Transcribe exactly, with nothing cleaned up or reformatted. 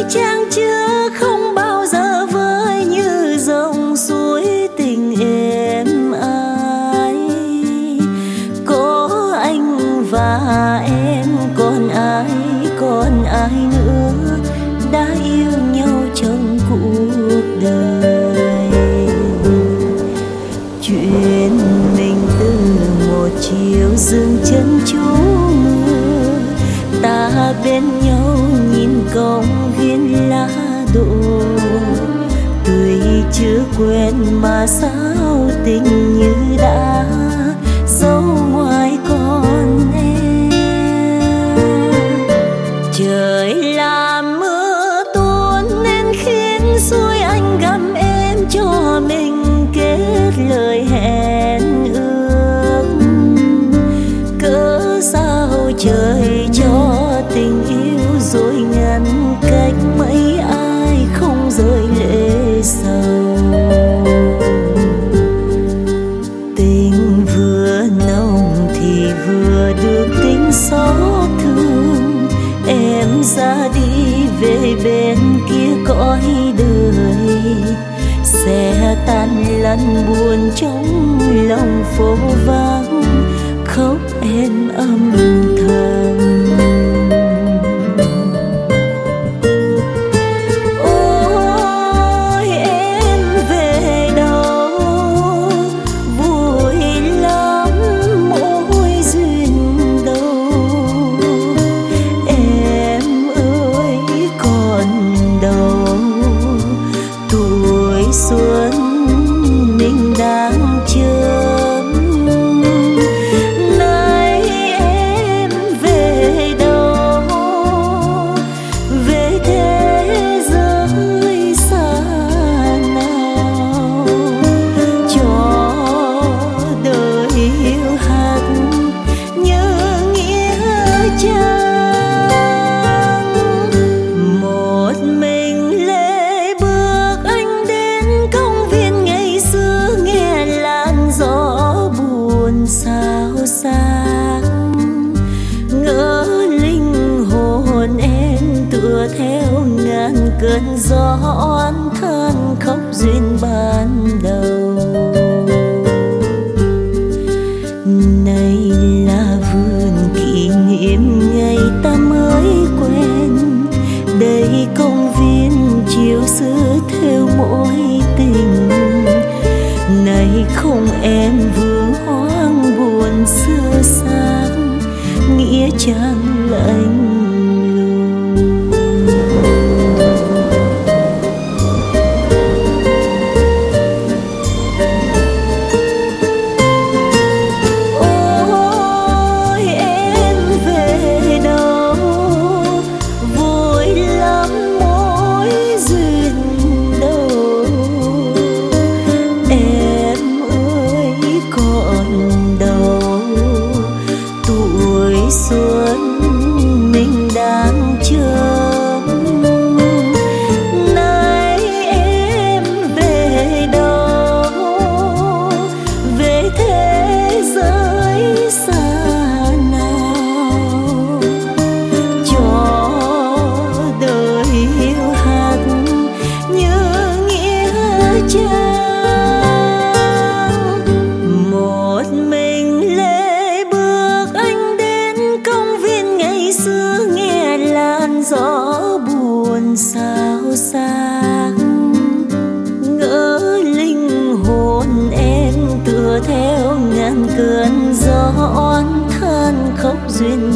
trang chưa không bao giờ vơi như dòng suối tình êm ái. Có anh và em còn ai, còn ai nữa đã yêu nhau trong cuộc đời. Chuyện mình từ một chiều dừng chân trú mưa, ta bên nhau nhìn công viên lá đổ. Tuy chưa quen mà sao tình như đã dấu ngoài con em. Trời làm mưa tuôn nên khiến xuôi anh gặm em cho mình kết lời hẹn ước. Cớ sao trời cho tình yêu rồi ngăn cách mấy ai không rơi lệ sầu. Tình vừa nồng thì vừa được tính xót thương. Em ra đi về bên kia cõi đời, sẽ tan lăn buồn trong lòng phố vắng, khóc em âm thầm. Ôi em về đâu vui lắm mỗi duyên đâu. Em ơi còn đâu tuổi xuân mình đang chờ. Nay em về đâu, về thế giới xa nào, cho đời yêu hạt như nghĩa trang. Một mình lê bước anh đến công viên ngày xưa, nghe làn gió buồn xao xạc. Ngỡ linh hồn em tựa theo ngàn cơn gió oán than khóc duyên ban đầu. Này là vườn kỷ niệm ngày ta mới quen, đây công viên chiều xưa theo mối tình. Này không em vương hoang buồn xưa sáng, nghĩa trang lạnh lùng. Ôi em về đâu vui lắm mỗi duyên đâu. Em ơi còn đâu tuổi xuân mình đang chờ. Nay em về đâu, về thế giới xa nào, cho đời yêu hạt như nghĩa trang. Một mình lê bước anh đến công viên ngày xưa, nghe làn gió buồn xao xạc. Ngỡ linh hồn em tựa theo ngàn cơn gió oán than khóc duyên